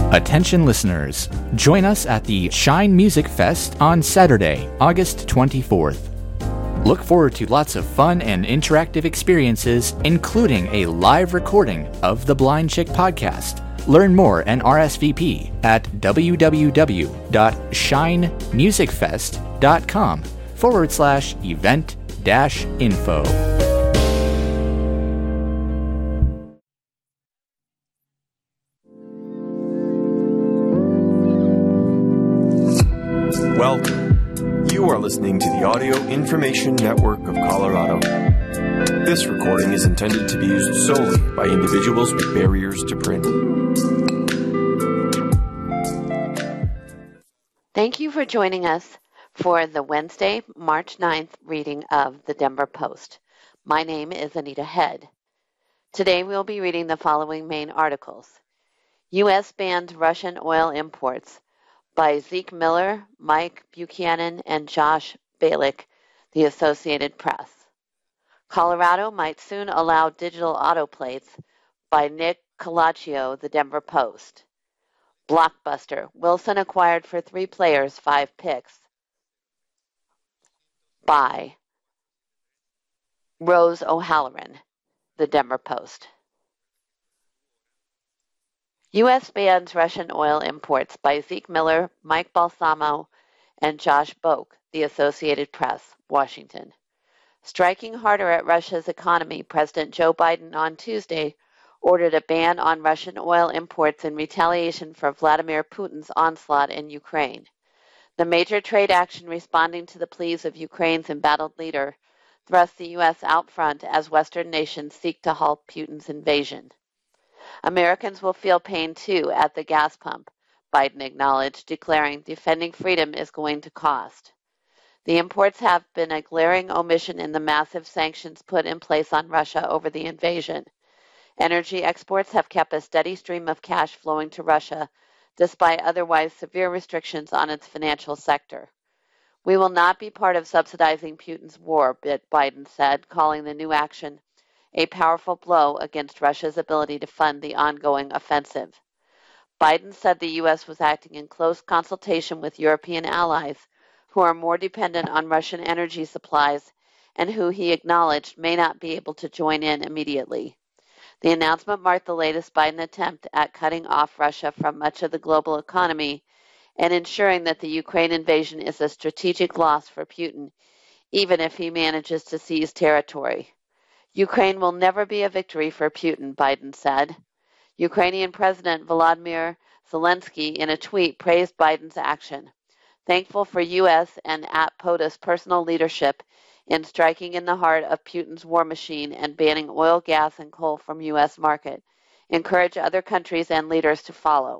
Attention listeners, join us at the Shine Music Fest on Saturday, August 24th. Look forward to lots of fun and interactive experiences, including a live recording of the Blind Chick podcast. Learn more and RSVP at www.shinemusicfest.com/event-info. Welcome. You are listening to the Audio Information Network of Colorado. This recording is intended to be used solely by individuals with barriers to print. Thank you for joining us for the Wednesday, March 9th reading of the Denver Post. My name is Anita Head. Today we'll be reading the following main articles. U.S. bans Russian oil imports by Zeke Miller, Mike Buchanan, and Josh Balick, the Associated Press. Colorado might soon allow digital auto plates by Nick Colaccio, the Denver Post. Blockbuster, Wilson acquired for 3 players, 5 picks by Rose O'Halloran, the Denver Post. U.S. bans Russian oil imports by Zeke Miller, Mike Balsamo, and Josh Boak, the Associated Press, Washington. Striking harder at Russia's economy, President Joe Biden on Tuesday ordered a ban on Russian oil imports in retaliation for Vladimir Putin's onslaught in Ukraine. The major trade action responding to the pleas of Ukraine's embattled leader thrusts the U.S. out front as Western nations seek to halt Putin's invasion. Americans will feel pain too at the gas pump, Biden acknowledged, declaring defending freedom is going to cost. The imports have been a glaring omission in the massive sanctions put in place on Russia over the invasion. Energy exports have kept a steady stream of cash flowing to Russia, despite otherwise severe restrictions on its financial sector. We will not be part of subsidizing Putin's war, Biden said, calling the new action a powerful blow against Russia's ability to fund the ongoing offensive. Biden said the U.S. was acting in close consultation with European allies who are more dependent on Russian energy supplies and who he acknowledged may not be able to join in immediately. The announcement marked the latest Biden attempt at cutting off Russia from much of the global economy and ensuring that the Ukraine invasion is a strategic loss for Putin, even if he manages to seize territory. Ukraine will never be a victory for Putin, Biden said. Ukrainian President Volodymyr Zelensky, in a tweet, praised Biden's action, thankful for U.S. and at POTUS personal leadership in striking in the heart of Putin's war machine and banning oil, gas, and coal from U.S. market, encourage other countries and leaders to follow.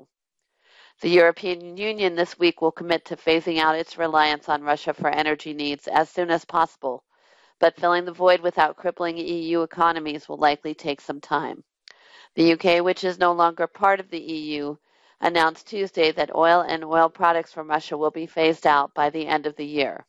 The European Union this week will commit to phasing out its reliance on Russia for energy needs as soon as possible, but filling the void without crippling EU economies will likely take some time. The UK, which is no longer part of the EU, announced Tuesday that oil and oil products from Russia will be phased out by the end of the year.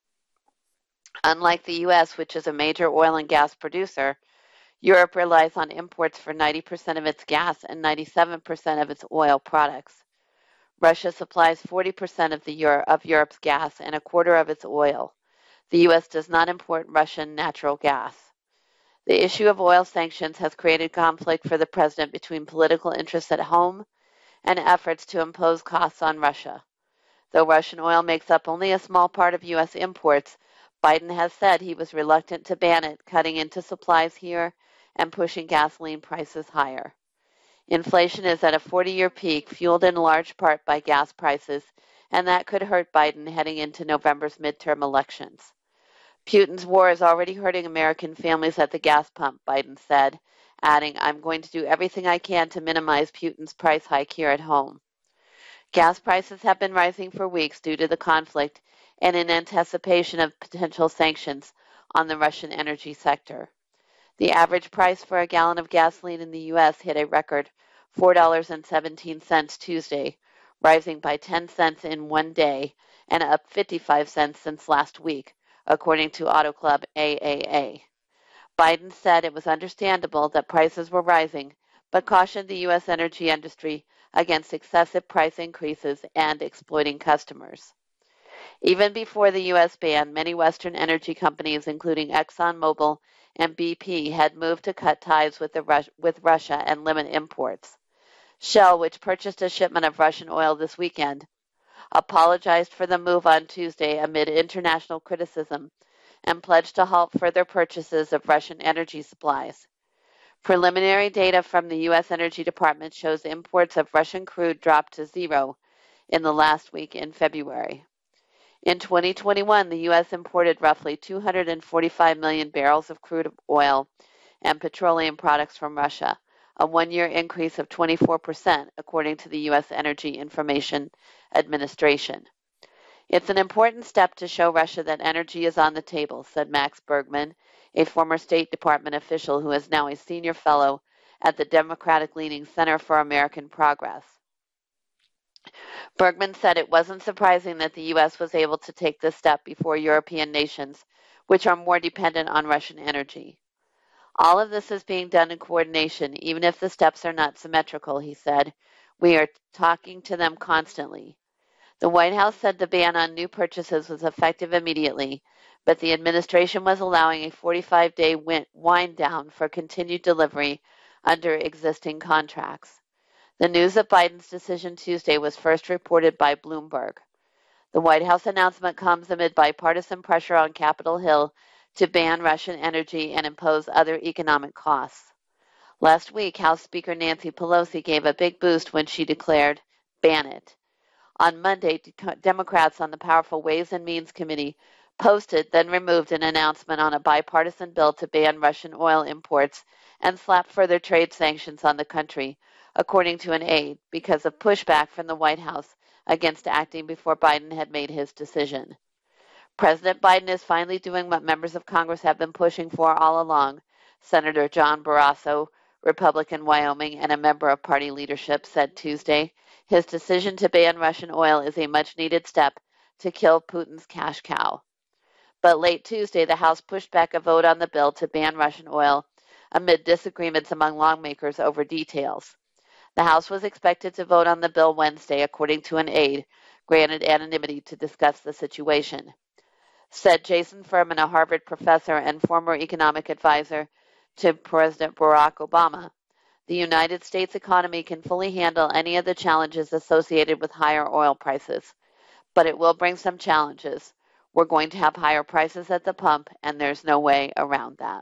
Unlike the U.S., which is a major oil and gas producer, Europe relies on imports for 90% of its gas and 97% of its oil products. Russia supplies 40% of Europe's gas and a quarter of its oil. The U.S. does not import Russian natural gas. The issue of oil sanctions has created conflict for the president between political interests at home and efforts to impose costs on Russia. Though Russian oil makes up only a small part of U.S. imports, Biden has said he was reluctant to ban it, cutting into supplies here and pushing gasoline prices higher. Inflation is at a 40-year peak, fueled in large part by gas prices, and that could hurt Biden heading into November's midterm elections. Putin's war is already hurting American families at the gas pump, Biden said, adding, I'm going to do everything I can to minimize Putin's price hike here at home. Gas prices have been rising for weeks due to the conflict and in anticipation of potential sanctions on the Russian energy sector. The average price for a gallon of gasoline in the U.S. hit a record $4.17 Tuesday, rising by 10 cents in one day and up 55 cents since last week, according to Auto Club AAA. Biden said it was understandable that prices were rising, but cautioned the U.S. energy industry against excessive price increases and exploiting customers. Even before the U.S. ban, many Western energy companies, including ExxonMobil and BP, had moved to cut ties with Russia and limit imports. Shell, which purchased a shipment of Russian oil this weekend, apologized for the move on Tuesday amid international criticism and pledged to halt further purchases of Russian energy supplies. Preliminary data from the U.S. Energy Department shows imports of Russian crude dropped to zero in the last week in February. In 2021, the U.S. imported roughly 245 million barrels of crude oil and petroleum products from Russia, a one-year increase of 24%, according to the U.S. Energy Information Administration. It's an important step to show Russia that energy is on the table, said Max Bergman, a former State Department official who is now a senior fellow at the Democratic-leaning Center for American Progress. Bergman said it wasn't surprising that the U.S. was able to take this step before European nations, which are more dependent on Russian energy. All of this is being done in coordination, even if the steps are not symmetrical, he said. We are talking to them constantly. The White House said the ban on new purchases was effective immediately, but the administration was allowing a 45-day wind down for continued delivery under existing contracts. The news of Biden's decision Tuesday was first reported by Bloomberg. The White House announcement comes amid bipartisan pressure on Capitol Hill to ban Russian energy and impose other economic costs. Last week, House Speaker Nancy Pelosi gave a big boost when she declared, "Ban it." On Monday, Democrats on the powerful Ways and Means Committee posted, then removed an announcement on a bipartisan bill to ban Russian oil imports and slap further trade sanctions on the country, according to an aide, because of pushback from the White House against acting before Biden had made his decision. President Biden is finally doing what members of Congress have been pushing for all along, Senator John Barrasso, Republican Wyoming and a member of party leadership, said Tuesday. His decision to ban Russian oil is a much-needed step to kill Putin's cash cow. But late Tuesday, the House pushed back a vote on the bill to ban Russian oil amid disagreements among lawmakers over details. The House was expected to vote on the bill Wednesday, according to an aide, granted anonymity to discuss the situation. Said Jason Furman, a Harvard professor and former economic advisor to President Barack Obama, the United States economy can fully handle any of the challenges associated with higher oil prices, but it will bring some challenges. We're going to have higher prices at the pump, and there's no way around that.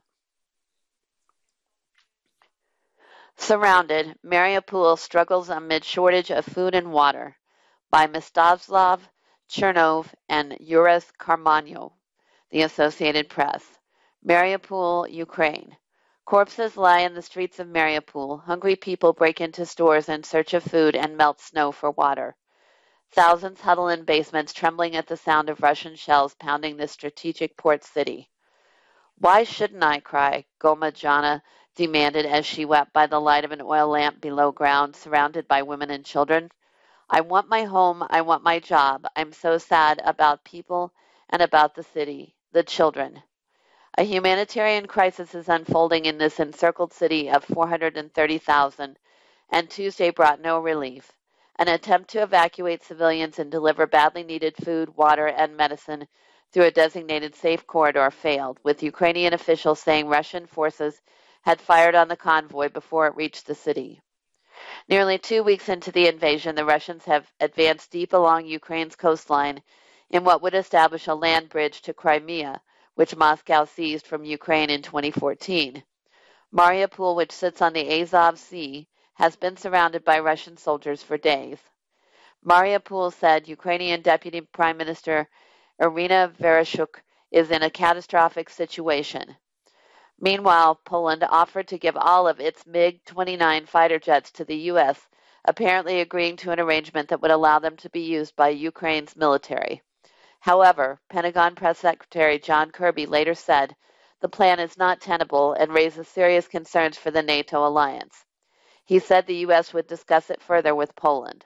Surrounded, Mariupol struggles amid shortage of food and water, by Mstislav Chernov and Yuris Karmanyo, the Associated Press. Mariupol, Ukraine. Corpses lie in the streets of Mariupol. Hungry people break into stores in search of food and melt snow for water. Thousands huddle in basements, trembling at the sound of Russian shells pounding this strategic port city. Why shouldn't I cry? Goma Jana demanded as she wept by the light of an oil lamp below ground, surrounded by women and children. I want my home. I want my job. I'm so sad about people and about the city, the children. A humanitarian crisis is unfolding in this encircled city of 430,000, and Tuesday brought no relief. An attempt to evacuate civilians and deliver badly needed food, water, and medicine through a designated safe corridor failed, with Ukrainian officials saying Russian forces had fired on the convoy before it reached the city. Nearly 2 weeks into the invasion, the Russians have advanced deep along Ukraine's coastline in what would establish a land bridge to Crimea, which Moscow seized from Ukraine in 2014. Mariupol, which sits on the Azov Sea, has been surrounded by Russian soldiers for days. Mariupol said Ukrainian Deputy Prime Minister Irina Vereshchuk is in a catastrophic situation. Meanwhile, Poland offered to give all of its MiG-29 fighter jets to the U.S., apparently agreeing to an arrangement that would allow them to be used by Ukraine's military. However, Pentagon Press Secretary John Kirby later said the plan is not tenable and raises serious concerns for the NATO alliance. He said the U.S. would discuss it further with Poland.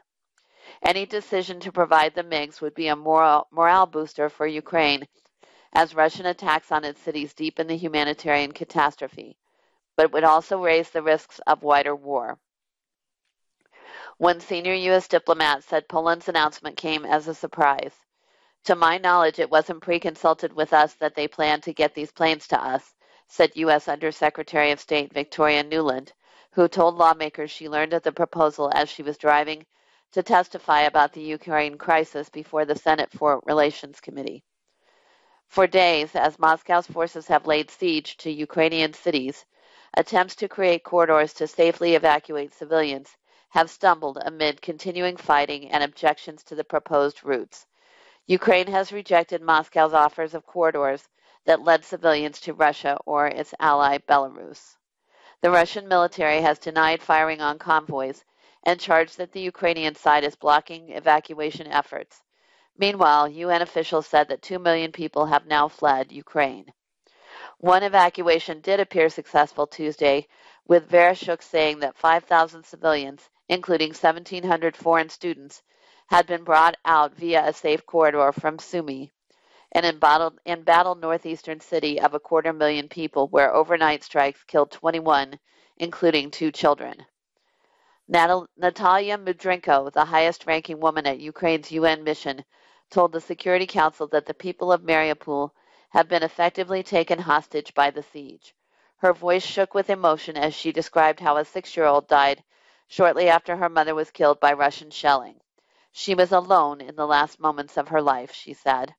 Any decision to provide the MiGs would be a morale booster for Ukraine as Russian attacks on its cities deepen the humanitarian catastrophe. but would also raise the risks of wider war. One senior U.S. diplomat said Poland's announcement came as a surprise. To my knowledge, it wasn't pre-consulted with us that they planned to get these planes to us, said U.S. Undersecretary of State Victoria Nuland, who told lawmakers she learned of the proposal as she was driving to testify about the Ukraine crisis before the Senate Foreign Relations Committee. For days, as Moscow's forces have laid siege to Ukrainian cities, attempts to create corridors to safely evacuate civilians have stumbled amid continuing fighting and objections to the proposed routes. Ukraine has rejected Moscow's offers of corridors that led civilians to Russia or its ally Belarus. The Russian military has denied firing on convoys and charged that the Ukrainian side is blocking evacuation efforts. Meanwhile, UN officials said that 2 million people have now fled Ukraine. One evacuation did appear successful Tuesday, with Vereshchuk saying that 5,000 civilians, including 1,700 foreign students, had been brought out via a safe corridor from Sumy, an embattled northeastern city of 250,000 people where overnight strikes killed 21, including 2 children. Natalia Mudrenko, the highest-ranking woman at Ukraine's UN mission, told the Security Council that the people of Mariupol have been effectively taken hostage by the siege. Her voice shook with emotion as she described how a 6-year-old died shortly after her mother was killed by Russian shelling. She was alone in the last moments of her life, she said.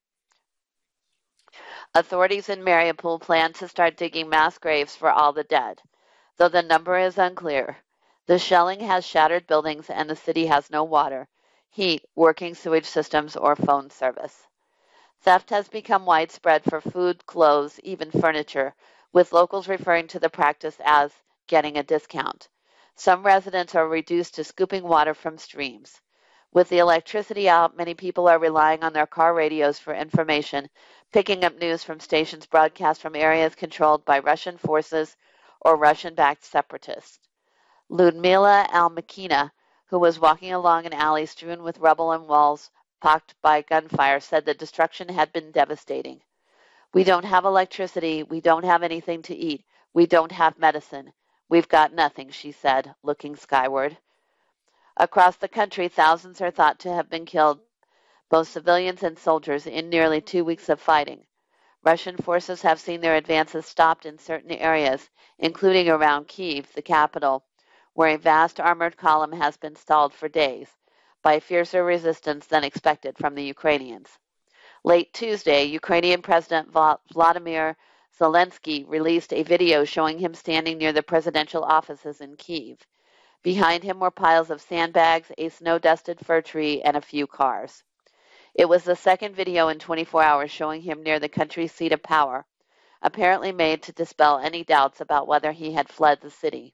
Authorities in Mariupol plan to start digging mass graves for all the dead, though the number is unclear. The shelling has shattered buildings and the city has no water, heat, working sewage systems, or phone service. Theft has become widespread for food, clothes, even furniture, with locals referring to the practice as getting a discount. Some residents are reduced to scooping water from streams. With the electricity out, many people are relying on their car radios for information, picking up news from stations broadcast from areas controlled by Russian forces or Russian-backed separatists. Ludmila Almakina, who was walking along an alley strewn with rubble and walls pocked by gunfire, said the destruction had been devastating. We don't have electricity, we don't have anything to eat, we don't have medicine. We've got nothing, she said, looking skyward. Across the country, thousands are thought to have been killed, both civilians and soldiers, in nearly 2 weeks of fighting. Russian forces have seen their advances stopped in certain areas, including around Kyiv, the capital, where a vast armored column has been stalled for days, by fiercer resistance than expected from the Ukrainians. Late Tuesday, Ukrainian President Vladimir Zelensky released a video showing him standing near the presidential offices in Kyiv. Behind him were piles of sandbags, a snow-dusted fir tree, and a few cars. It was the second video in 24 hours showing him near the country's seat of power, apparently made to dispel any doubts about whether he had fled the city.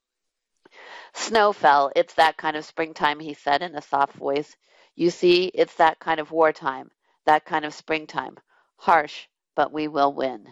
Snow fell. It's that kind of springtime, he said in a soft voice. You see, it's that kind of wartime, that kind of springtime. Harsh, but we will win.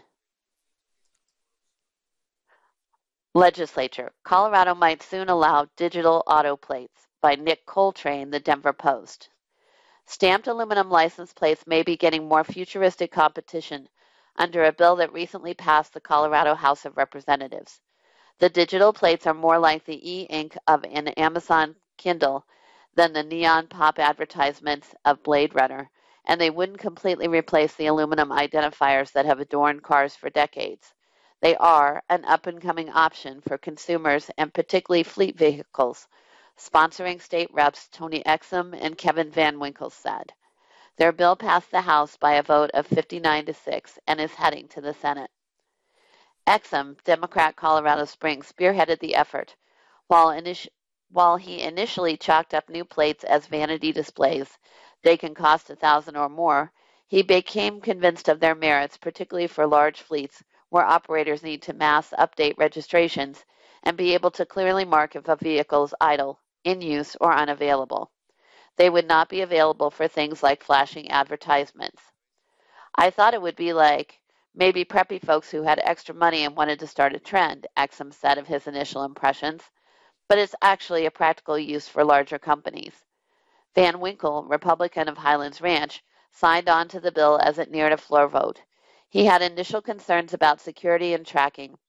Legislature. Colorado might soon allow digital auto plates, by Nick Coltrane, the Denver Post. Stamped aluminum license plates may be getting more futuristic competition under a bill that recently passed the Colorado House of Representatives. The digital plates are more like the e-ink of an Amazon Kindle than the neon pop advertisements of Blade Runner, and they wouldn't completely replace the aluminum identifiers that have adorned cars for decades. They are an up-and-coming option for consumers and particularly fleet vehicles, sponsoring state reps Tony Exum and Kevin Van Winkle said. Their bill passed the House by a vote of 59-6 and is heading to the Senate. Exum, Democrat Colorado Springs, spearheaded the effort. While he initially chalked up new plates as vanity displays, they can cost $1,000 or more, he became convinced of their merits, particularly for large fleets where operators need to mass update registrations and be able to clearly mark if a vehicle is idle, in use, or unavailable. They would not be available for things like flashing advertisements. I thought it would be like maybe preppy folks who had extra money and wanted to start a trend, Exum said of his initial impressions, but it's actually a practical use for larger companies. Van Winkle, Republican of Highlands Ranch, signed on to the bill as it neared a floor vote. He had initial concerns about security and tracking,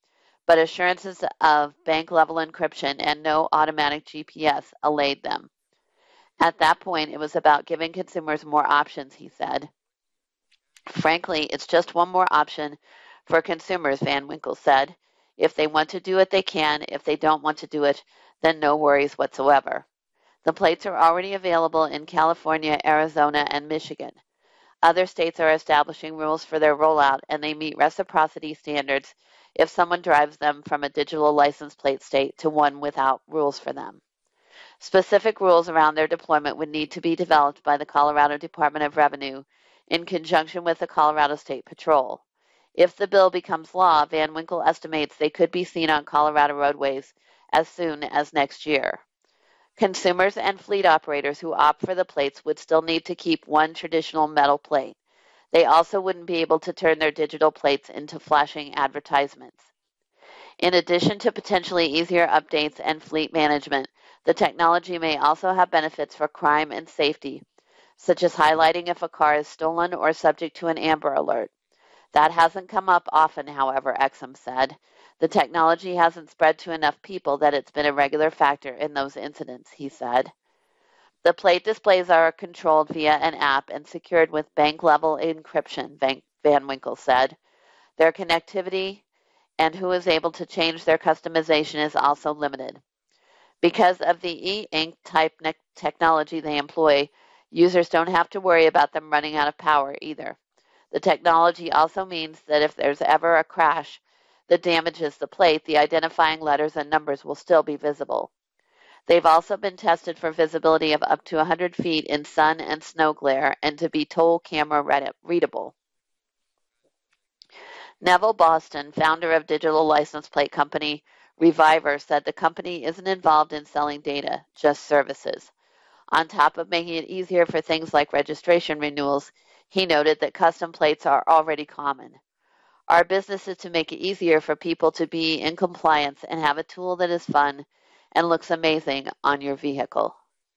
but assurances of bank-level encryption and no automatic GPS allayed them. At that point, it was about giving consumers more options, he said. Frankly, it's just one more option for consumers, Van Winkle said. If they want to do it, they can. If they don't want to do it, then no worries whatsoever. The plates are already available in California, Arizona, and Michigan. Other states are establishing rules for their rollout, and they meet reciprocity standards if someone drives them from a digital license plate state to one without rules for them. Specific rules around their deployment would need to be developed by the Colorado Department of Revenue in conjunction with the Colorado State Patrol. If the bill becomes law, Van Winkle estimates they could be seen on Colorado roadways as soon as next year. Consumers and fleet operators who opt for the plates would still need to keep one traditional metal plate. They also wouldn't be able to turn their digital plates into flashing advertisements. In addition to potentially easier updates and fleet management, the technology may also have benefits for crime and safety, such as highlighting if a car is stolen or subject to an Amber Alert. That hasn't come up often, however, Exum said. The technology hasn't spread to enough people that it's been a regular factor in those incidents, he said. The plate displays are controlled via an app and secured with bank-level encryption, Van Winkle said. Their connectivity and who is able to change their customization is also limited. Because of the e-ink type technology they employ, users don't have to worry about them running out of power either. The technology also means that if there's ever a crash that damages the plate, the identifying letters and numbers will still be visible. They've also been tested for visibility of up to 100 feet in sun and snow glare and to be toll camera readable. Neville Boston, founder of digital license plate company Reviver, said the company isn't involved in selling data, just services. On top of making it easier for things like registration renewals, he noted that custom plates are already common. Our business is to make it easier for people to be in compliance and have a tool that is fun and looks amazing on your vehicle.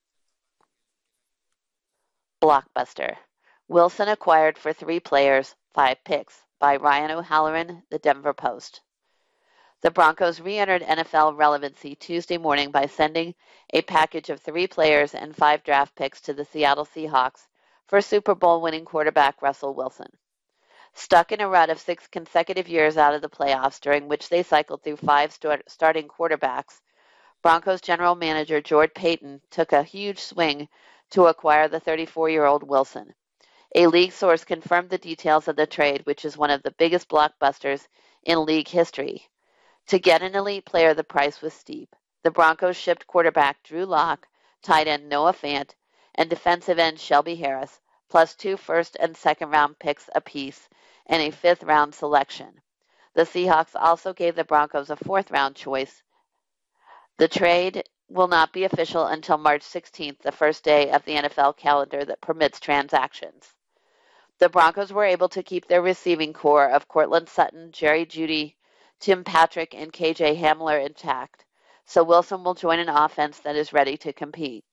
Blockbuster. Wilson acquired for 3 players, 5 picks, by Ryan O'Halloran, The Denver Post. The Broncos re-entered NFL relevancy Tuesday morning by sending a package of 3 players and 5 draft picks to the Seattle Seahawks for Super Bowl winning quarterback Russell Wilson. Stuck in a rut of 6 consecutive years out of the playoffs, during which they cycled through 5 starting quarterbacks, Broncos general manager George Paton took a huge swing to acquire the 34-year-old Wilson. A league source confirmed the details of the trade, which is one of the biggest blockbusters in league history. To get an elite player, the price was steep. The Broncos shipped quarterback Drew Lock, tight end Noah Fant, and defensive end Shelby Harris, plus 2 first and second round picks apiece and a 5th round selection. The Seahawks also gave the Broncos a 4th round choice. The trade will not be official until March 16th, the first day of the NFL calendar that permits transactions. The Broncos were able to keep their receiving core of Cortland Sutton, Jerry Jeudy, Tim Patrick, and KJ Hamler intact, so Wilson will join an offense that is ready to compete.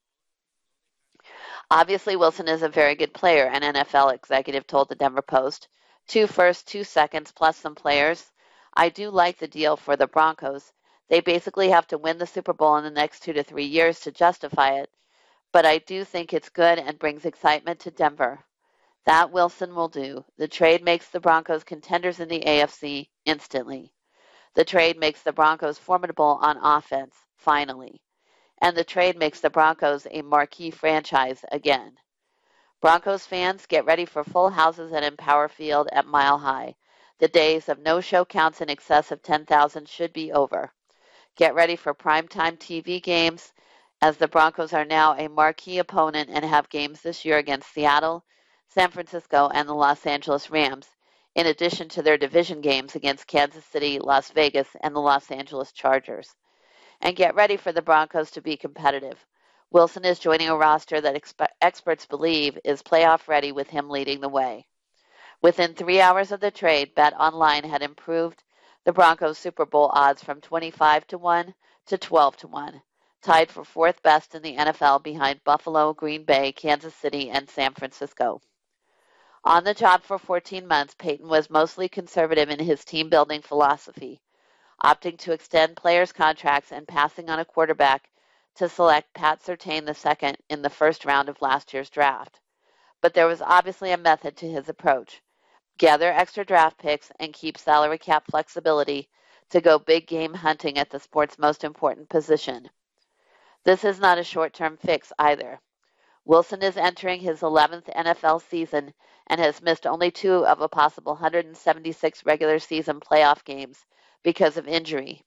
Obviously, Wilson is a very good player, an NFL executive told the Denver Post. 2 firsts, 2 seconds, plus some players. I do like the deal for the Broncos. They basically have to win the Super Bowl in the next 2 to 3 years to justify it, but I do think it's good and brings excitement to Denver. That Wilson will do. The trade makes the Broncos contenders in the AFC instantly. The trade makes the Broncos formidable on offense, finally. And the trade makes the Broncos a marquee franchise again. Broncos fans, get ready for full houses at Empower Field at Mile High. The days of no-show counts in excess of 10,000 should be over. Get ready for primetime TV games, as the Broncos are now a marquee opponent and have games this year against Seattle, San Francisco, and the Los Angeles Rams, in addition to their division games against Kansas City, Las Vegas, and the Los Angeles Chargers. And get ready for the Broncos to be competitive. Wilson is joining a roster that experts believe is playoff ready, with him leading the way. Within 3 hours of the trade, BetOnline had improved the Broncos Super Bowl odds from 25-1 to 12-1, tied for 4th best in the NFL behind Buffalo, Green Bay, Kansas City, and San Francisco. On the job for 14 months, Paton was mostly conservative in his team-building philosophy. opting to extend players' contracts and passing on a quarterback to select Pat Surtain II in the first round of last year's draft. But there was obviously a method to his approach. Gather extra draft picks and keep salary cap flexibility to go big game hunting at the sport's most important position. This is not a short-term fix either. Wilson is entering his 11th NFL season and has missed only 2 of a possible 176 regular season playoff games because of injury.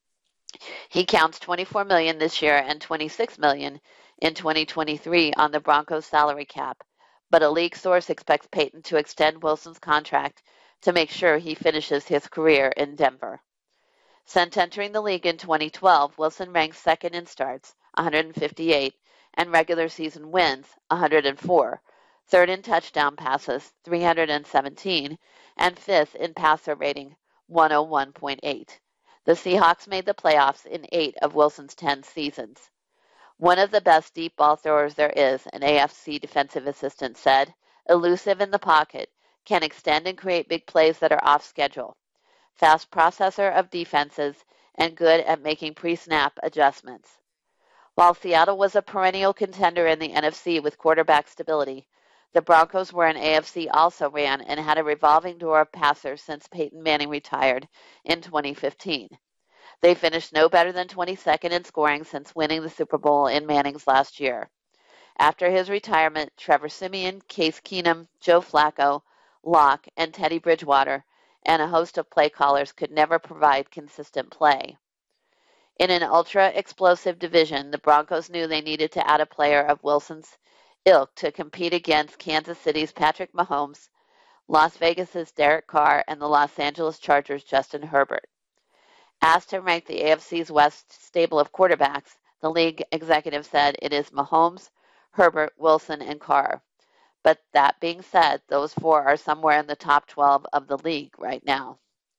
He counts $24 million this year and $26 million in 2023 on the Broncos' salary cap, but a league source expects Payton to extend Wilson's contract to make sure he finishes his career in Denver. Since entering the league in 2012, Wilson ranks second in starts, 158, and regular season wins, 104, third in touchdown passes, 317, and fifth in passer rating, 101.8. The Seahawks made the playoffs in 8 of Wilson's 10 seasons. One of the best deep ball throwers there is, an AFC defensive assistant said, elusive in the pocket, can extend and create big plays that are off schedule, fast processor of defenses, and good at making pre-snap adjustments. While Seattle was a perennial contender in the NFC with quarterback stability, the Broncos were an AFC also-ran and had a revolving door of passers since Peyton Manning retired in 2015. They finished no better than 22nd in scoring since winning the Super Bowl in Manning's last year. After his retirement, Trevor Siemian, Case Keenum, Joe Flacco, Locke, and Teddy Bridgewater, and a host of play callers could never provide consistent play. In an ultra-explosive division, the Broncos knew they needed to add a player of Wilson's ilk to compete against Kansas City's Patrick Mahomes, Las Vegas's Derek Carr, and the Los Angeles Chargers' Justin Herbert. Asked to rank the AFC's West stable of quarterbacks, the league executive said it is Mahomes, Herbert, Wilson, and Carr. But that being said, those 4 are somewhere in the top 12 of the league right now.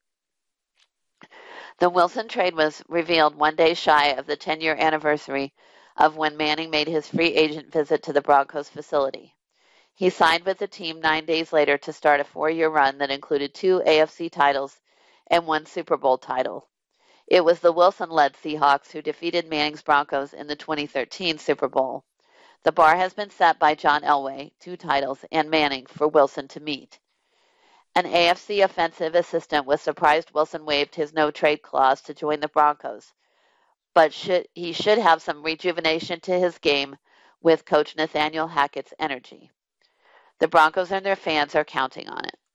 The Wilson trade was revealed 1 day shy of the 10-year anniversary of when Manning made his free agent visit to the Broncos facility. He signed with the team 9 days later to start a 4-year run that included 2 AFC titles and 1 Super Bowl title. It was the Wilson-led Seahawks who defeated Manning's Broncos in the 2013 Super Bowl. The bar has been set by John Elway, 2 titles, and Manning for Wilson to meet. An AFC offensive assistant was surprised Wilson waived his no-trade clause to join the Broncos, but he should have some rejuvenation to his game with Coach Nathaniel Hackett's energy. The Broncos and their fans are counting on it.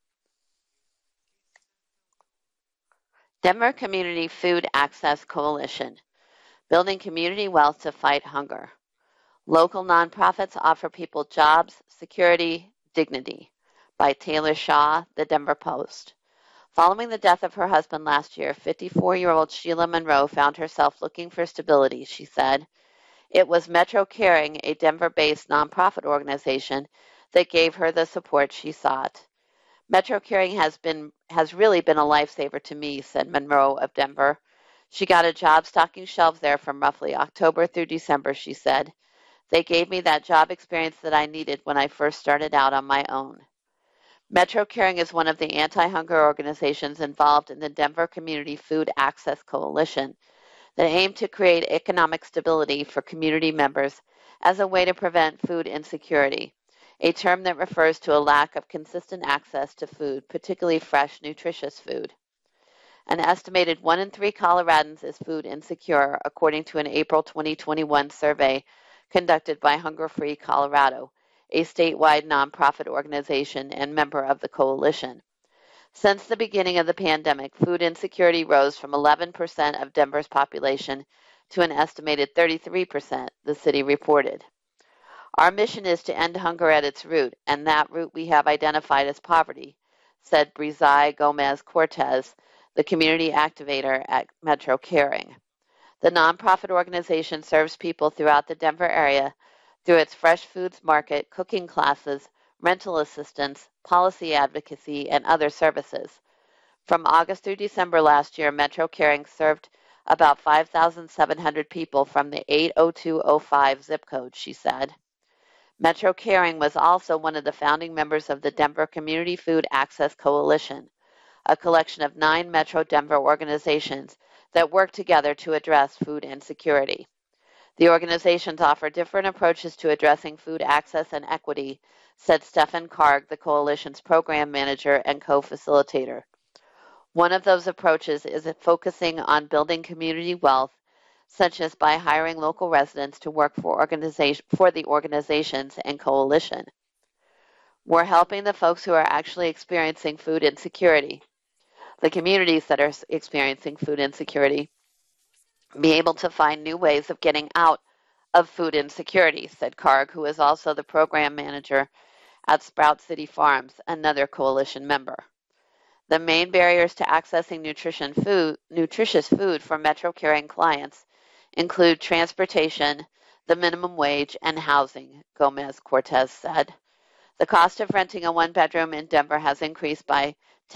Denver Community Food Access Coalition, building community wealth to fight hunger. Local nonprofits offer people jobs, security, dignity. By Taylor Shaw, The Denver Post. Following the death of her husband last year, 54-year-old Sheila Monroe found herself looking for stability, she said. It was Metro Caring, a Denver-based nonprofit organization, that gave her the support she sought. Metro Caring has really been a lifesaver to me, said Monroe of Denver. She got a job stocking shelves there from roughly October through December, she said. They gave me that job experience that I needed when I first started out on my own. Metro Caring is one of the anti-hunger organizations involved in the Denver Community Food Access Coalition that aim to create economic stability for community members as a way to prevent food insecurity, a term that refers to a lack of consistent access to food, particularly fresh, nutritious food. An estimated 1 in 3 Coloradans is food insecure, according to an April 2021 survey conducted by Hunger Free Colorado, a statewide nonprofit organization and member of the coalition. Since the beginning of the pandemic, food insecurity rose from 11% of Denver's population to an estimated 33%, the city reported. Our mission is to end hunger at its root, and that root we have identified as poverty, said Brizay Gomez Cortez, the community activator at Metro Caring. The nonprofit organization serves people throughout the Denver area through its fresh foods market, cooking classes, rental assistance, policy advocacy, and other services. From August through December last year, Metro Caring served about 5,700 people from the 80205 zip code, she said. Metro Caring was also one of the founding members of the Denver Community Food Access Coalition, a collection of 9 Metro Denver organizations that work together to address food insecurity. The organizations offer different approaches to addressing food access and equity, said Stefan Karg, the coalition's program manager and co-facilitator. One of those approaches is focusing on building community wealth, such as by hiring local residents to work for the organizations and coalition. We're helping the folks who are actually experiencing food insecurity, the communities that are experiencing food insecurity, be able to find new ways of getting out of food insecurity, said Karg, who is also the program manager at Sprout City Farms, another coalition member. The main barriers to accessing nutritious food for Metro Caring clients include transportation, the minimum wage, and housing, Gomez-Cortez said. The cost of renting a one-bedroom in Denver has increased by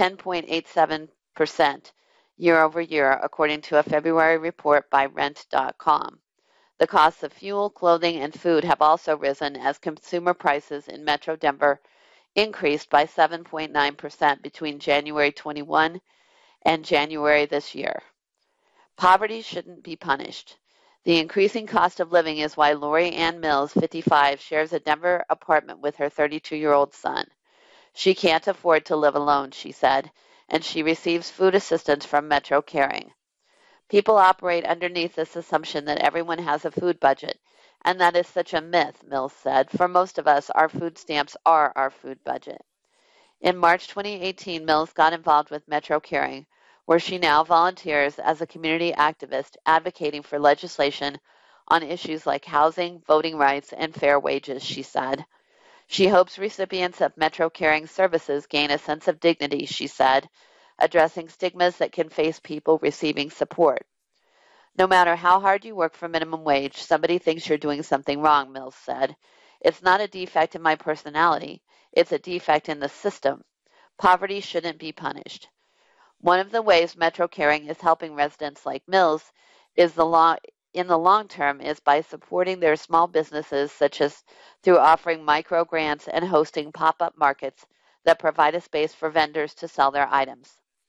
10.87% year over year, according to a February report by Rent.com. The costs of fuel, clothing, and food have also risen as consumer prices in Metro Denver increased by 7.9% between January 21 and January this year. Poverty shouldn't be punished. The increasing cost of living is why Lori Ann Mills, 55, shares a Denver apartment with her 32-year-old son. She can't afford to live alone, she said, and she receives food assistance from Metro Caring. People operate underneath this assumption that everyone has a food budget, and that is such a myth, Mills said. For most of us, our food stamps are our food budget. In March 2018, Mills got involved with Metro Caring, where she now volunteers as a community activist advocating for legislation on issues like housing, voting rights, and fair wages, she said. She hopes recipients of Metro Caring services gain a sense of dignity, she said, addressing stigmas that can face people receiving support. No matter how hard you work for minimum wage, somebody thinks you're doing something wrong, Mills said. It's not a defect in my personality. It's a defect in the system. Poverty shouldn't be punished. One of the ways Metro Caring is helping residents like Mills in the long term is by supporting their small businesses, such as through offering micro grants and hosting pop-up markets that provide a space for vendors to sell their items.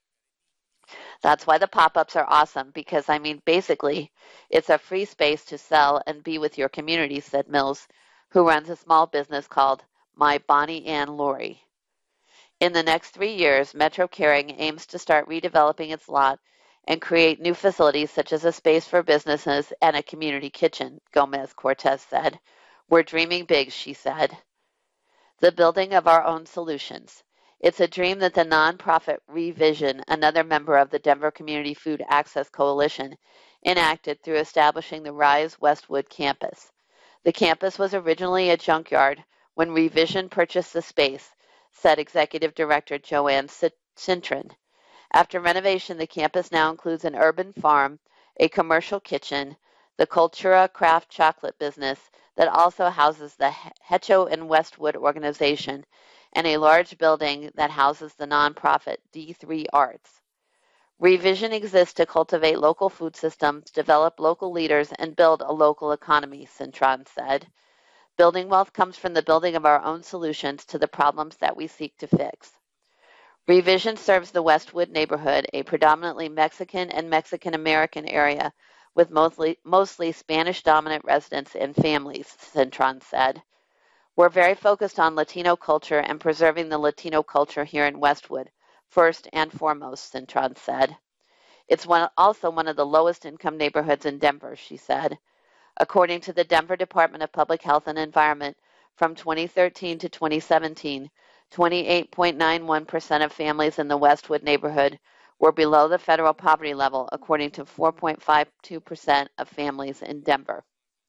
That's why the pop-ups are awesome, because, basically, it's a free space to sell and be with your community, said Mills, who runs a small business called My Bonnie Ann Lori. In the next 3 years, Metro Caring aims to start redeveloping its lot and create new facilities such as a space for businesses and a community kitchen, Gomez-Cortez said. We're dreaming big, she said. The building of our own solutions. It's a dream that the nonprofit Revision, another member of the Denver Community Food Access Coalition, enacted through establishing the Rise Westwood campus. The campus was originally a junkyard when Revision purchased the space, said Executive Director Joanne Cintron. After renovation, the campus now includes an urban farm, a commercial kitchen, the Cultura craft chocolate business that also houses the Hecho and Westwood organization, and a large building that houses the nonprofit D3 Arts. Revision exists to cultivate local food systems, develop local leaders, and build a local economy, Cintron said. Building wealth comes from the building of our own solutions to the problems that we seek to fix. Revision serves the Westwood neighborhood, a predominantly Mexican and Mexican-American area with mostly Spanish-dominant residents and families, Cintron said. We're very focused on Latino culture and preserving the Latino culture here in Westwood, first and foremost, Cintron said. It's also one of the lowest income neighborhoods in Denver, she said. According to the Denver Department of Public Health and Environment, from 2013 to 2017, 28.91% of families in the Westwood neighborhood were below the federal poverty level, according to 4.52% of families in Denver.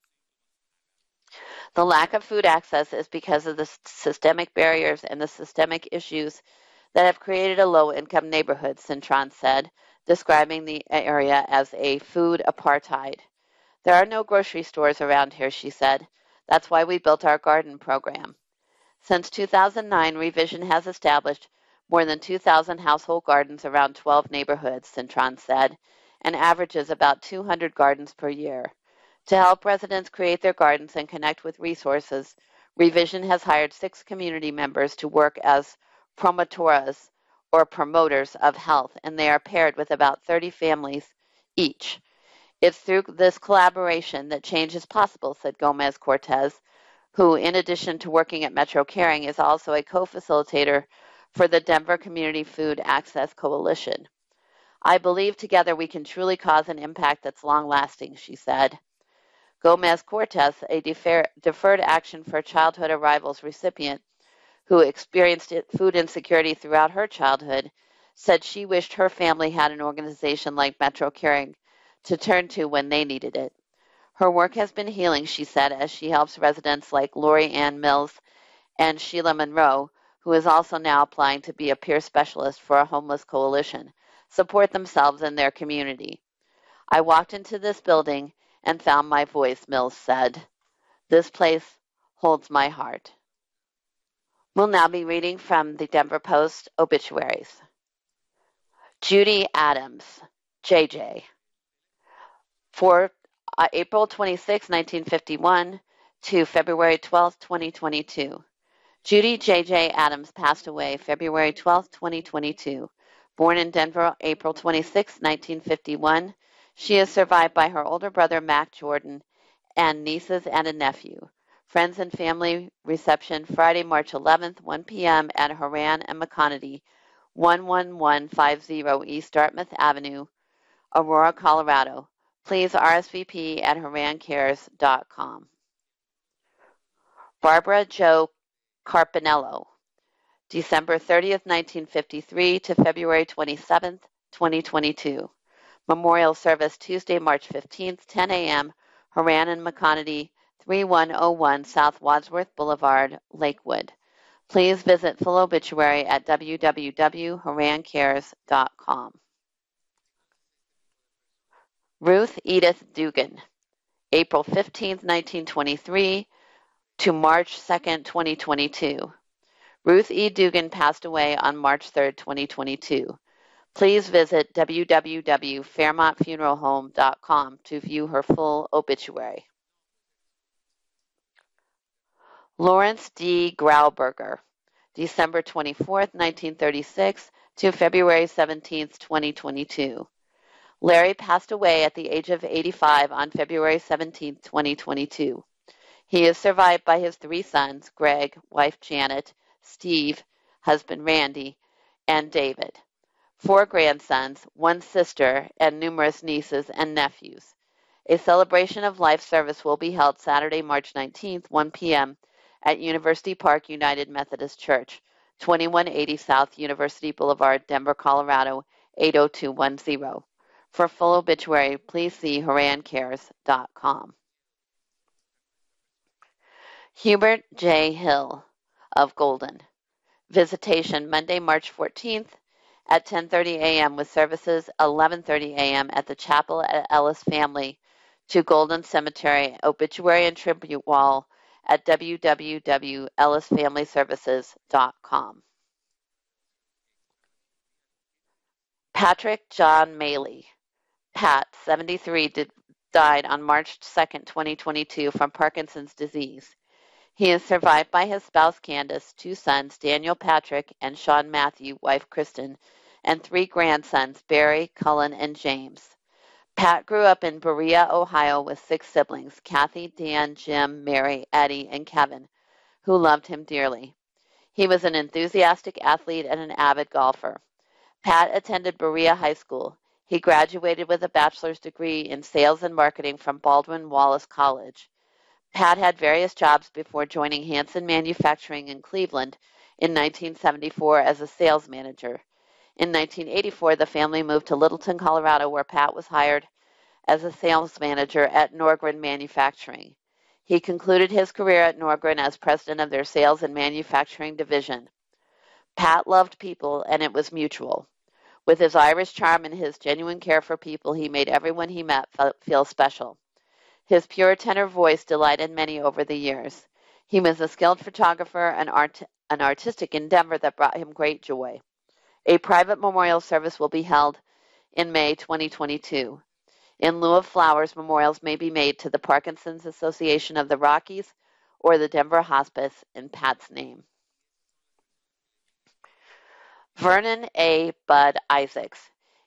The lack of food access is because of the systemic barriers and the systemic issues that have created a low-income neighborhood, Cintron said, describing the area as a food apartheid. There are no grocery stores around here, she said. That's why we built our garden program. Since 2009, Revision has established more than 2,000 household gardens around 12 neighborhoods, Cintron said, and averages about 200 gardens per year. To help residents create their gardens and connect with resources, Revision has hired 6 community members to work as promotoras, or promoters of health, and they are paired with about 30 families each. It's through this collaboration that change is possible, said Gomez Cortez, who, in addition to working at Metro Caring, is also a co-facilitator for the Denver Community Food Access Coalition. I believe together we can truly cause an impact that's long-lasting, she said. Gomez Cortez, a deferred action for childhood arrivals recipient who experienced food insecurity throughout her childhood, said she wished her family had an organization like Metro Caring to turn to when they needed it. Her work has been healing, she said, as she helps residents like Lori Ann Mills and Sheila Monroe, who is also now applying to be a peer specialist for a homeless coalition, support themselves and their community. I walked into this building and found my voice, Mills said. This place holds my heart. We'll now be reading from the Denver Post obituaries. Judy Adams, JJ, for April 26, 1951 to February 12, 2022. Judy J.J. Adams passed away February 12, 2022. Born in Denver, April 26, 1951, she is survived by her older brother, Mac Jordan, and nieces and a nephew. Friends and family reception Friday, March 11th, 1 p.m. at Horan and McConaty, 11150 East Dartmouth Avenue, Aurora, Colorado. Please RSVP at HoranCares.com. Barbara Jo Carpinello, December 30th, 1953 to February 27th, 2022. Memorial service Tuesday, March 15th, 10 a.m., Horan and McConaty, 3101 South Wadsworth Boulevard, Lakewood. Please visit full obituary at www.HoranCares.com. Ruth Edith Dugan, April 15th, 1923 to March 2nd, 2022. Ruth E. Dugan passed away on March 3rd, 2022. Please visit www.fairmontfuneralhome.com to view her full obituary. Lawrence D. Grauberger, December 24th, 1936 to February 17th, 2022. Larry passed away at the age of 85 on February 17, 2022. He is survived by his 3 sons, Greg, wife Janet, Steve, husband Randy, and David, 4 grandsons, 1 sister, and numerous nieces and nephews. A celebration of life service will be held Saturday, March 19th, 1 p.m. at University Park United Methodist Church, 2180 South University Boulevard, Denver, Colorado, 80210. For full obituary, please see HoranCares.com. Hubert J. Hill of Golden. Visitation Monday, March 14th at 10:30 a.m. with services 11:30 a.m. at the Chapel at Ellis Family to Golden Cemetery, obituary and tribute wall at www.ellisfamilyservices.com. Patrick John Maley, Pat, 73, died on March 2nd, 2022 from Parkinson's disease. He is survived by his spouse Candace, 2 sons, Daniel Patrick and Sean Matthew, wife Kristen, and 3 grandsons, Barry, Cullen, and James. Pat grew up in Berea, Ohio with 6 siblings, Kathy, Dan, Jim, Mary, Eddie, and Kevin, who loved him dearly. He was an enthusiastic athlete and an avid golfer. Pat attended Berea High School. He graduated with a bachelor's degree in sales and marketing from Baldwin Wallace College. Pat had various jobs before joining Hanson Manufacturing in Cleveland in 1974 as a sales manager. In 1984, the family moved to Littleton, Colorado, where Pat was hired as a sales manager at Norgren Manufacturing. He concluded his career at Norgren as president of their sales and manufacturing division. Pat loved people, and it was mutual. With his Irish charm and his genuine care for people, he made everyone he met feel special. His pure tenor voice delighted many over the years. He was a skilled photographer and an artistic endeavor that brought him great joy. A private memorial service will be held in May 2022. In lieu of flowers, memorials may be made to the Parkinson's Association of the Rockies or the Denver Hospice in Pat's name. Vernon A. Bud Isaacs,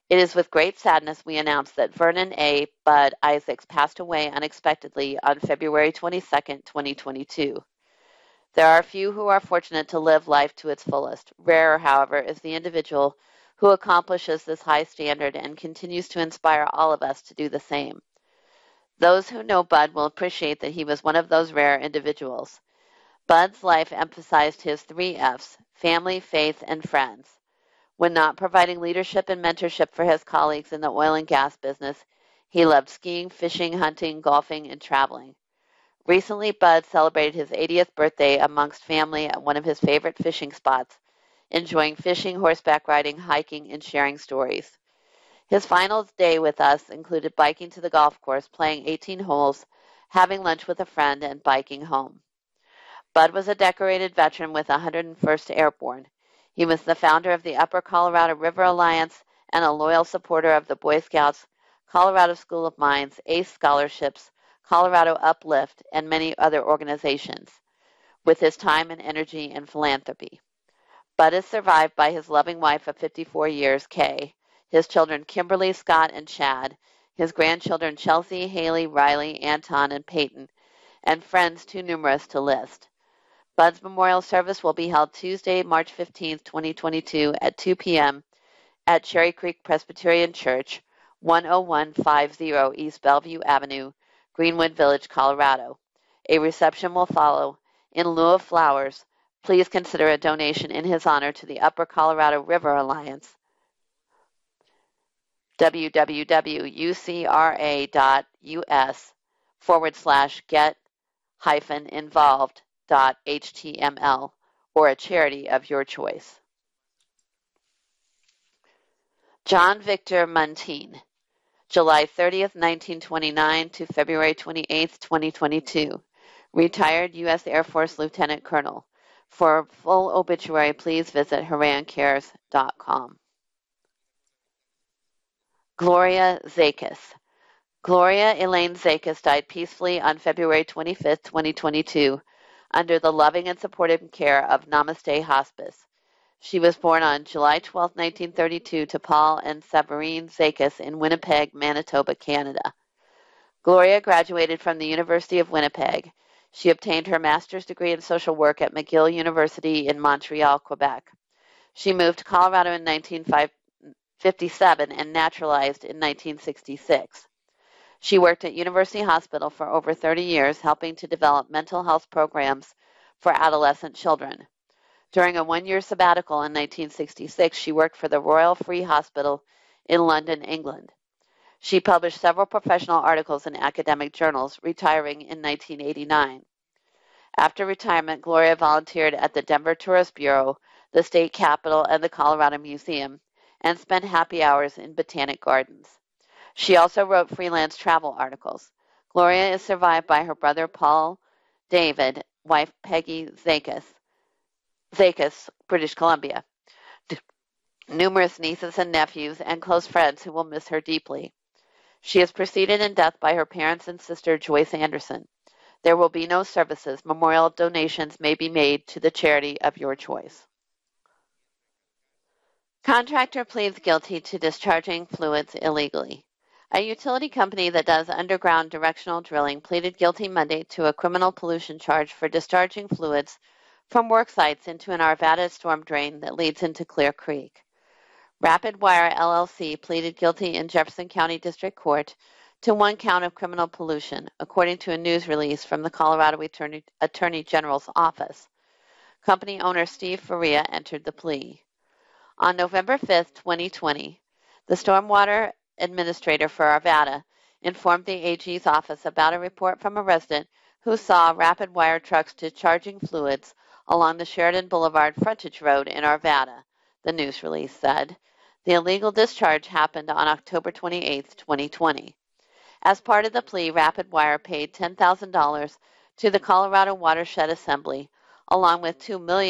It is with great sadness we announce that Vernon A. Bud Isaacs passed away unexpectedly on February 22, 2022. There are few who are fortunate to live life to its fullest. Rarer, however, is the individual who accomplishes this high standard and continues to inspire all of us to do the same. Those who know Bud will appreciate that he was one of those rare individuals. Bud's life emphasized his 3 F's: family, faith, and friends. When not providing leadership and mentorship for his colleagues in the oil and gas business, he loved skiing, fishing, hunting, golfing, and traveling. Recently, Bud celebrated his 80th birthday amongst family at one of his favorite fishing spots, enjoying fishing, horseback riding, hiking, and sharing stories. His final day with us included biking to the golf course, playing 18 holes, having lunch with a friend, and biking home. Bud was a decorated veteran with 101st Airborne. He was the founder of the Upper Colorado River Alliance and a loyal supporter of the Boy Scouts, Colorado School of Mines, ACE Scholarships, Colorado Uplift, and many other organizations, with his time and energy in philanthropy. Bud is survived by his loving wife of 54 years, Kay, his children Kimberly, Scott, and Chad, his grandchildren Chelsea, Haley, Riley, Anton, and Peyton, and friends too numerous to list. Bud's memorial service will be held Tuesday, March 15, 2022 at 2 p.m. at Cherry Creek Presbyterian Church, 10150 East Bellevue Avenue, Greenwood Village, Colorado. A reception will follow. In lieu of flowers, please consider a donation in his honor to the Upper Colorado River Alliance, www.ucra.us/get-involved.html, or a charity of your choice. John Victor Muntean, July 30th, 1929 to February 28th, 2022. Retired U.S. Air Force Lieutenant Colonel. For a full obituary, please visit HaranCares.com. Gloria Zakis. Gloria Elaine Zakis died peacefully on February 25th, 2022, under the loving and supportive care of Namaste Hospice. She was born on July 12, 1932 to Paul and Severine Zakis in Winnipeg, Manitoba, Canada. Gloria graduated from the University of Winnipeg. She obtained her master's degree in social work at McGill University in Montreal, Quebec. She moved to Colorado in 1957 and naturalized in 1966. She worked at University Hospital for over 30 years, helping to develop mental health programs for adolescent children. During a one-year sabbatical in 1966, she worked for the Royal Free Hospital in London, England. She published several professional articles in academic journals, retiring in 1989. After retirement, Gloria volunteered at the Denver Tourist Bureau, the State Capitol, and the Colorado Museum, and spent happy hours in Botanic Gardens. She also wrote freelance travel articles. Gloria is survived by her brother Paul David, wife Peggy Zakis, British Columbia, numerous nieces and nephews, and close friends who will miss her deeply. She is preceded in death by her parents and sister Joyce Anderson. There will be no services. Memorial donations may be made to the charity of your choice. Contractor pleads guilty to discharging fluids illegally. A utility company that does underground directional drilling pleaded guilty Monday to a criminal pollution charge for discharging fluids from work sites into an Arvada storm drain that leads into Clear Creek. Rapid Wire LLC pleaded guilty in Jefferson County District Court to 1 count of criminal pollution, according to a news release from the Colorado Attorney General's office. Company owner Steve Faria entered the plea. On November 5, 2020, the Stormwater Administrator for Arvada informed the AG's office about a report from a resident who saw Rapid Wire trucks discharging fluids along the Sheridan Boulevard frontage road in Arvada, the news release said. The illegal discharge happened on October 28, 2020. As part of the plea, Rapid Wire paid $10,000 to the Colorado Watershed Assembly, along with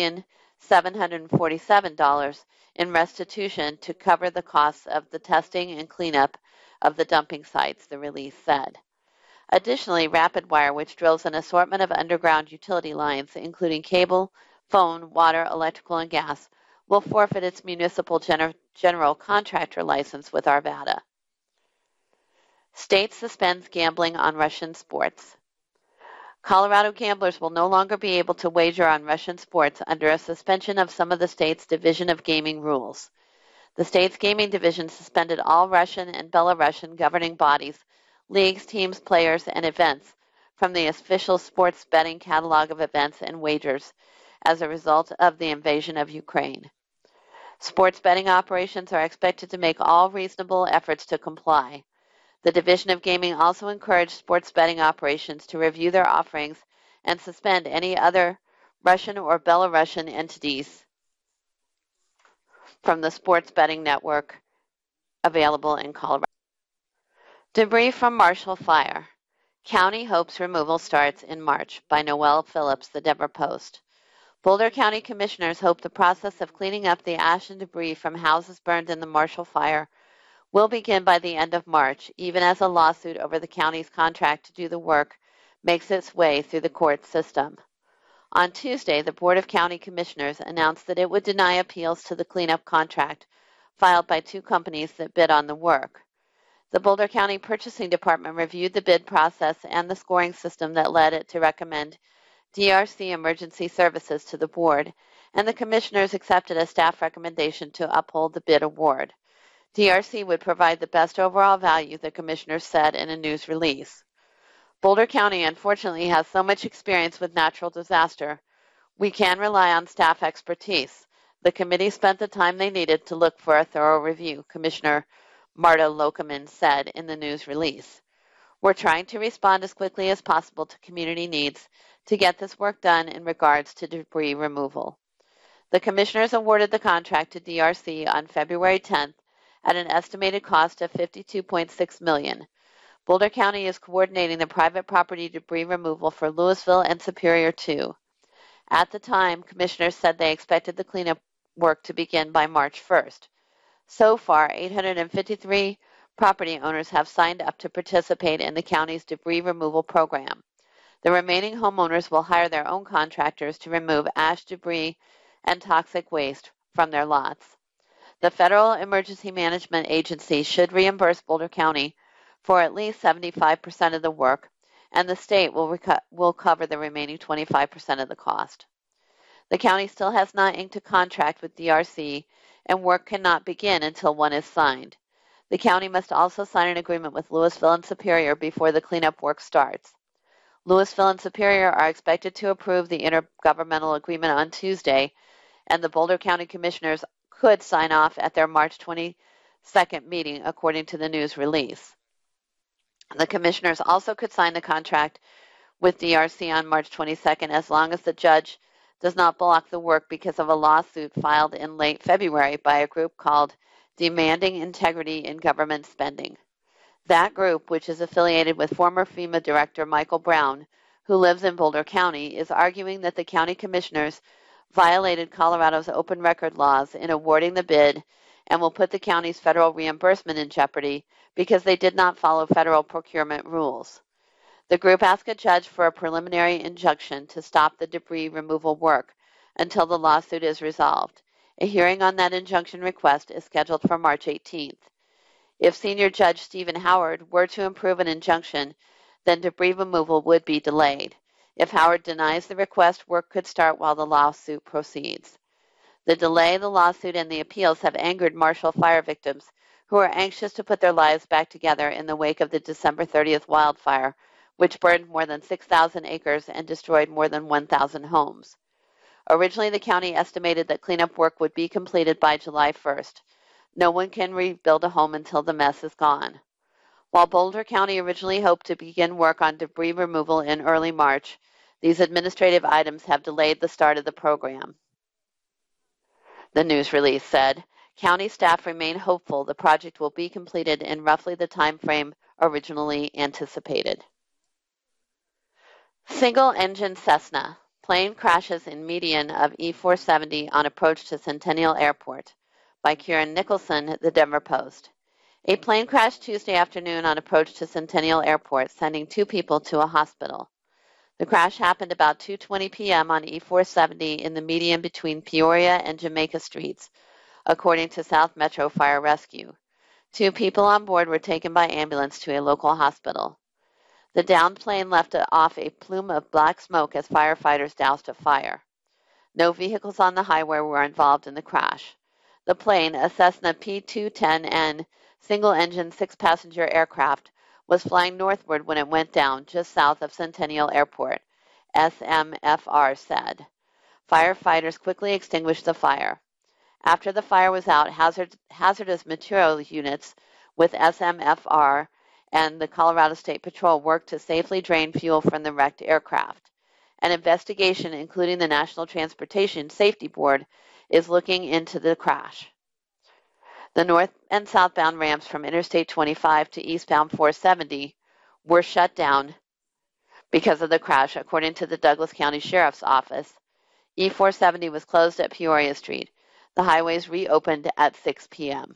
$2,747,000 in restitution to cover the costs of the testing and cleanup of the dumping sites, the release said. Additionally, Rapid Wire, which drills an assortment of underground utility lines, including cable, phone, water, electrical, and gas, will forfeit its municipal general contractor license with Arvada. State suspends gambling on Russian sports. Colorado gamblers will no longer be able to wager on Russian sports under a suspension of some of the state's Division of Gaming rules. The state's gaming division suspended all Russian and Belarusian governing bodies, leagues, teams, players, and events from the official sports betting catalog of events and wagers as a result of the invasion of Ukraine. Sports betting operations are expected to make all reasonable efforts to comply. The Division of Gaming also encouraged sports betting operations to review their offerings and suspend any other Russian or Belarusian entities from the sports betting network available in Colorado. Debris from Marshall Fire. County hopes removal starts in March, by Noel Phillips, the Denver Post. Boulder County commissioners hope the process of cleaning up the ash and debris from houses burned in the Marshall Fire will begin by the end of March, even as a lawsuit over the county's contract to do the work makes its way through the court system. On Tuesday, the Board of County Commissioners announced that it would deny appeals to the cleanup contract filed by two companies that bid on the work. The Boulder County Purchasing Department reviewed the bid process and the scoring system that led it to recommend DRC Emergency Services to the board, and the commissioners accepted a staff recommendation to uphold the bid award. DRC would provide the best overall value, the commissioners said in a news release. Boulder County unfortunately has so much experience with natural disaster, we can rely on staff expertise. The committee spent the time they needed to look for a thorough review, Commissioner Marta Lokeman said in the news release. We're trying to respond as quickly as possible to community needs to get this work done in regards to debris removal. The commissioners awarded the contract to DRC on February 10th at an estimated cost of $52.6 million. Boulder County is coordinating the private property debris removal for Louisville and Superior too. At the time, commissioners said they expected the cleanup work to begin by March 1st. So far, 853 property owners have signed up to participate in the county's debris removal program. The remaining homeowners will hire their own contractors to remove ash, debris, and toxic waste from their lots. The Federal Emergency Management Agency should reimburse Boulder County for at least 75% of the work, and the state will cover the remaining 25% of the cost. The county still has not inked a contract with DRC, and work cannot begin until one is signed. The county must also sign an agreement with Louisville and Superior before the cleanup work starts. Louisville and Superior are expected to approve the intergovernmental agreement on Tuesday, and the Boulder County Commissioners could sign off at their March 22nd meeting, according to the news release. The commissioners also could sign the contract with DRC on March 22nd as long as the judge does not block the work because of a lawsuit filed in late February by a group called Demanding Integrity in Government Spending. That group, which is affiliated with former FEMA Director Michael Brown, who lives in Boulder County, is arguing that the county commissioners violated Colorado's open record laws in awarding the bid and will put the county's federal reimbursement in jeopardy because they did not follow federal procurement rules. The group asked a judge for a preliminary injunction to stop the debris removal work until the lawsuit is resolved. A hearing on that injunction request is scheduled for March 18th. If Senior Judge Stephen Howard were to approve an injunction, then debris removal would be delayed. If Howard denies the request, work could start while the lawsuit proceeds. The delay, the lawsuit, and the appeals have angered Marshall Fire victims who are anxious to put their lives back together in the wake of the December 30th wildfire, which burned more than 6,000 acres and destroyed more than 1,000 homes. Originally, the county estimated that cleanup work would be completed by July 1st. No one can rebuild a home until the mess is gone. While Boulder County originally hoped to begin work on debris removal in early March, these administrative items have delayed the start of the program. The news release said, county staff remain hopeful the project will be completed in roughly the time frame originally anticipated. Single-engine Cessna. Plane crashes in median of E-470 on approach to Centennial Airport, by Kieran Nicholson, the Denver Post. A plane crashed Tuesday afternoon on approach to Centennial Airport, sending 2 people to a hospital. The crash happened about 2:20 p.m. on E470 in the median between Peoria and Jamaica Streets, according to South Metro Fire Rescue. 2 people on board were taken by ambulance to a local hospital. The downed plane left off a plume of black smoke as firefighters doused a fire. No vehicles on the highway were involved in the crash. The plane, a Cessna P210N single-engine 6-passenger aircraft, was flying northward when it went down just south of Centennial Airport, SMFR said. Firefighters quickly extinguished the fire. After the fire was out, hazardous material units with SMFR and the Colorado State Patrol worked to safely drain fuel from the wrecked aircraft. An investigation, including the National Transportation Safety Board, is looking into the crash. The north and southbound ramps from Interstate 25 to eastbound 470 were shut down because of the crash, according to the Douglas County Sheriff's Office. E470 was closed at Peoria Street. The highways reopened at 6 p.m.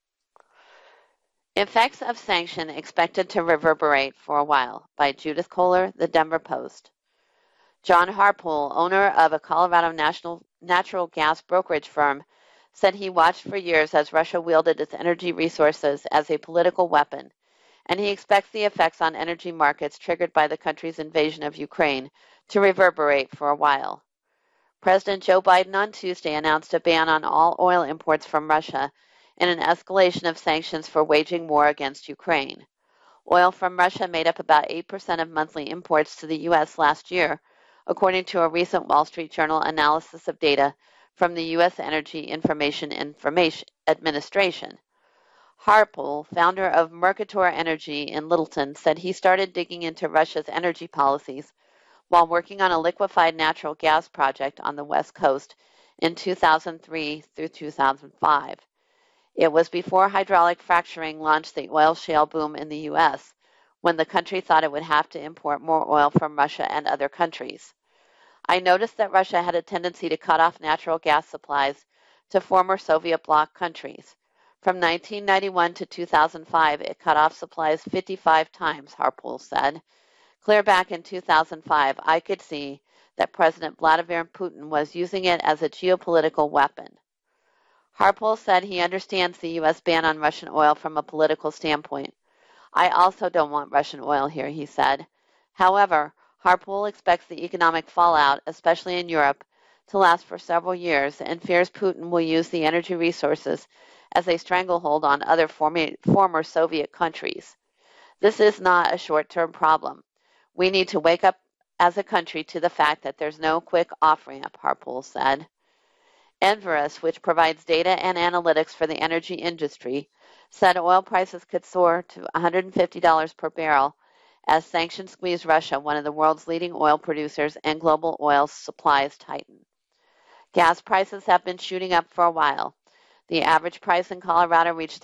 Effects of Sanction Expected to Reverberate for a While by Judith Kohler, The Denver Post. John Harpool, owner of a Colorado natural gas brokerage firm, said he watched for years as Russia wielded its energy resources as a political weapon, and he expects the effects on energy markets triggered by the country's invasion of Ukraine to reverberate for a while. President Joe Biden on Tuesday announced a ban on all oil imports from Russia in an escalation of sanctions for waging war against Ukraine. Oil from Russia made up about 8% of monthly imports to the U.S. last year, according to a recent Wall Street Journal analysis of data from the U.S. Energy Information Administration. Harpool, founder of Mercator Energy in Littleton, said he started digging into Russia's energy policies while working on a liquefied natural gas project on the West Coast in 2003 through 2005. It was before hydraulic fracturing launched the oil shale boom in the U.S., when the country thought it would have to import more oil from Russia and other countries. I noticed that Russia had a tendency to cut off natural gas supplies to former Soviet bloc countries. From 1991 to 2005, it cut off supplies 55 times, Harpool said. Clear back in 2005, I could see that President Vladimir Putin was using it as a geopolitical weapon. Harpool said he understands the U.S. ban on Russian oil from a political standpoint. I also don't want Russian oil here, he said. However, Harpool expects the economic fallout, especially in Europe, to last for several years and fears Putin will use the energy resources as a stranglehold on other former Soviet countries. This is not a short-term problem. We need to wake up as a country to the fact that there's no quick off-ramp, Harpool said. Enverus, which provides data and analytics for the energy industry, said oil prices could soar to $150 per barrel as sanctions squeeze Russia, one of the world's leading oil producers, and global oil supplies tighten. Gas prices have been shooting up for a while. The average price in Colorado reached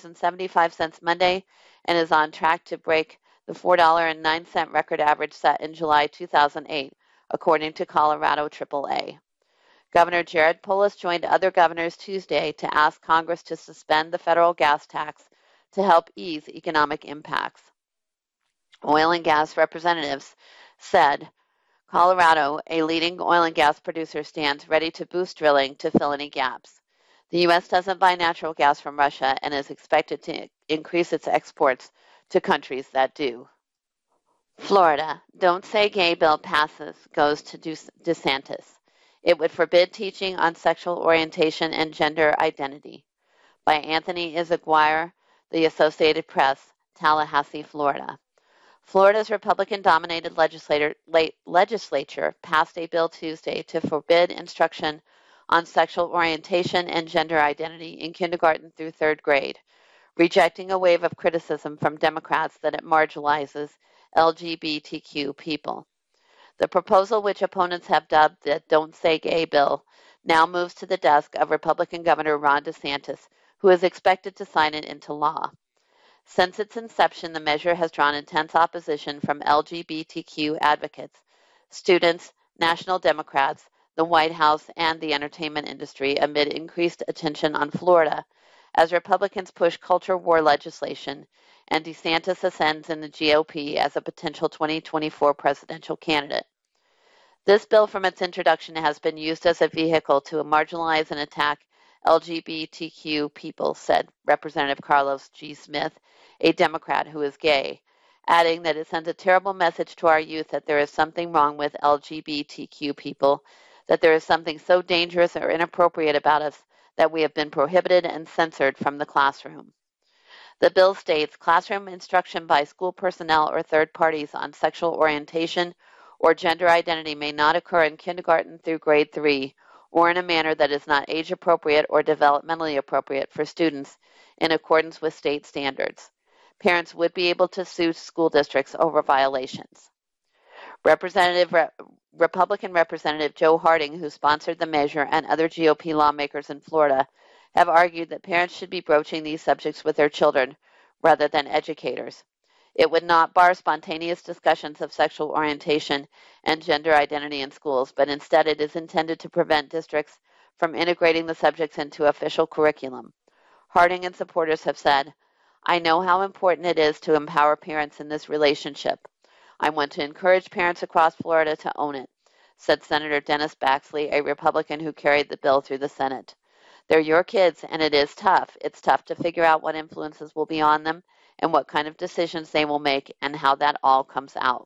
$3.75 Monday and is on track to break the $4.09 record average set in July 2008, according to Colorado AAA. Governor Jared Polis joined other governors Tuesday to ask Congress to suspend the federal gas tax to help ease economic impacts. Oil and gas representatives said Colorado, a leading oil and gas producer, stands ready to boost drilling to fill any gaps. The U.S. doesn't buy natural gas from Russia and is expected to increase its exports to countries that do. Florida, Don't Say Gay bill passes, goes to DeSantis. It would forbid teaching on sexual orientation and gender identity. By Anthony Izaguirre, The Associated Press, Tallahassee, Florida. Florida's Republican-dominated legislature passed a bill Tuesday to forbid instruction on sexual orientation and gender identity in kindergarten through third grade, rejecting a wave of criticism from Democrats that it marginalizes LGBTQ people. The proposal, which opponents have dubbed the Don't Say Gay bill, now moves to the desk of Republican Governor Ron DeSantis, who is expected to sign it into law. Since its inception, the measure has drawn intense opposition from LGBTQ advocates, students, national Democrats, the White House, and the entertainment industry amid increased attention on Florida as Republicans push culture war legislation and DeSantis ascends in the GOP as a potential 2024 presidential candidate. This bill from its introduction has been used as a vehicle to marginalize and attack LGBTQ people, said Representative Carlos G. Smith, a Democrat who is gay, adding that it sends a terrible message to our youth that there is something wrong with LGBTQ people, that there is something so dangerous or inappropriate about us that we have been prohibited and censored from the classroom. The bill states classroom instruction by school personnel or third parties on sexual orientation or gender identity may not occur in kindergarten through grade 3 or in a manner that is not age appropriate or developmentally appropriate for students in accordance with state standards. Parents would be able to sue school districts over violations. Republican Representative Joe Harding, who sponsored the measure, and other GOP lawmakers in Florida have argued that parents should be broaching these subjects with their children rather than educators. It would not bar spontaneous discussions of sexual orientation and gender identity in schools, but instead it is intended to prevent districts from integrating the subjects into official curriculum. Harding and supporters have said, "I know how important it is to empower parents in this relationship. I want to encourage parents across Florida to own it," said Senator Dennis Baxley, a Republican who carried the bill through the Senate. "They're your kids, and it is tough. It's tough to figure out what influences will be on them and what kind of decisions they will make and how that all comes out."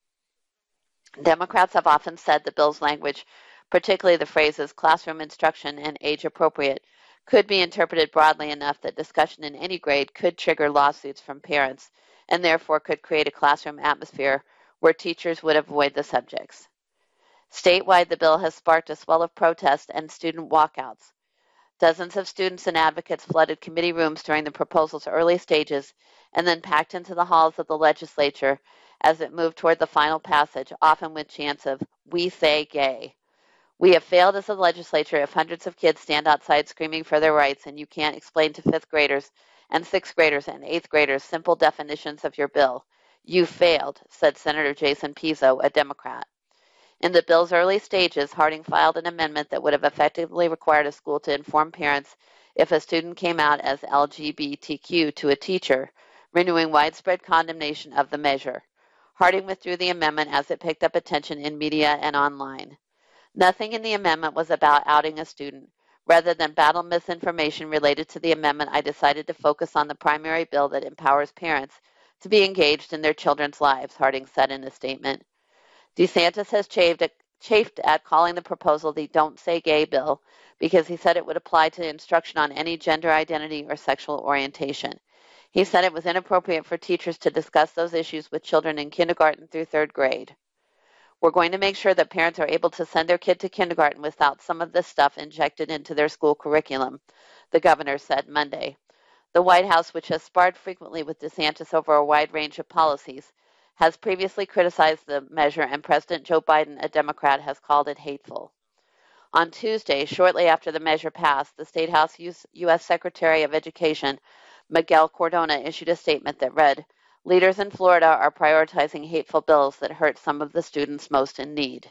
Democrats have often said the bill's language, particularly the phrases classroom instruction and age appropriate, could be interpreted broadly enough that discussion in any grade could trigger lawsuits from parents and therefore could create a classroom atmosphere where teachers would avoid the subjects. Statewide, the bill has sparked a swell of protest and student walkouts. Dozens of students and advocates flooded committee rooms during the proposal's early stages and then packed into the halls of the legislature as it moved toward the final passage, often with chants of, "We say gay." "We have failed as a legislature if hundreds of kids stand outside screaming for their rights and you can't explain to 5th graders and 6th graders and 8th graders simple definitions of your bill. You failed," said Senator Jason Pizzo, a Democrat. In the bill's early stages, Harding filed an amendment that would have effectively required a school to inform parents if a student came out as LGBTQ to a teacher, renewing widespread condemnation of the measure. Harding withdrew the amendment as it picked up attention in media and online. Nothing in the amendment was about outing a student. Rather than battle misinformation related to the amendment, I decided to focus on the primary bill that empowers parents to be engaged in their children's lives, Harding said in a statement. DeSantis has chafed at calling the proposal the Don't Say Gay bill because he said it would apply to instruction on any gender identity or sexual orientation. He said it was inappropriate for teachers to discuss those issues with children in kindergarten through 3rd grade. "We're going to make sure that parents are able to send their kid to kindergarten without some of this stuff injected into their school curriculum," the governor said Monday. The White House, which has sparred frequently with DeSantis over a wide range of policies, has previously criticized the measure, and President Joe Biden, a Democrat, has called it hateful. On Tuesday, shortly after the measure passed, the State House U.S. Secretary of Education, Miguel Cardona, issued a statement that read, "Leaders in Florida are prioritizing hateful bills that hurt some of the students most in need."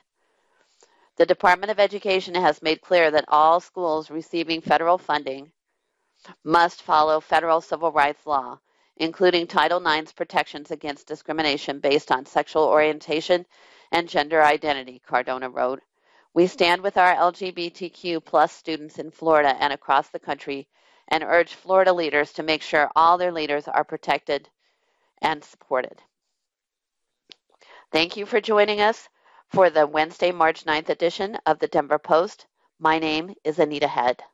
The Department of Education has made clear that all schools receiving federal funding must follow federal civil rights law, including Title IX's protections against discrimination based on sexual orientation and gender identity, Cardona wrote. "We stand with our LGBTQ plus students in Florida and across the country and urge Florida leaders to make sure all their leaders are protected and supported." Thank you for joining us for the Wednesday, March 9th edition of the Denver Post. My name is Anita Head.